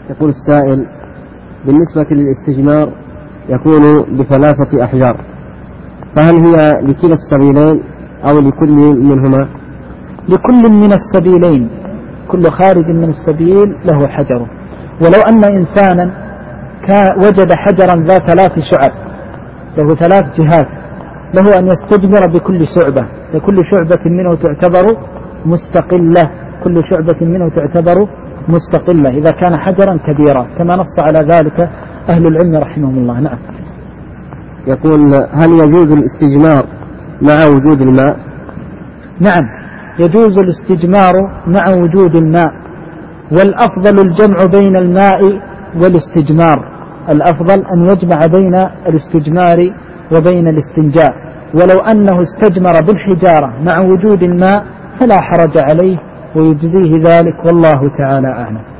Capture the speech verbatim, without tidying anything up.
يقول السائل: بالنسبة للاستجمار يكون بثلاثة أحجار، فهل هي لكلا السبيلين أو لكل منهما؟ لكل من السبيلين، كل خارج من السبيل له حجره. ولو أن إنسانا وجد حجرا ذا ثلاث شعب، له ثلاث جهات، له أن يستجمر بكل شعبة، فكل شعبة منه تعتبر مستقلة، كل شعبة منه تعتبر مستقلة إذا كان حجرا كبيرا، كما نص على ذلك أهل العلم رحمهم الله. نعم. يقول: هل يجوز الاستجمار مع وجود الماء؟ نعم، يجوز الاستجمار مع وجود الماء، والأفضل الجمع بين الماء والاستجمار، الأفضل أن يجمع بين الاستجمار وبين الاستنجاء. ولو أنه استجمر بالحجارة مع وجود الماء فلا حرج عليه ويجزيه ذلك، والله تعالى أعلم.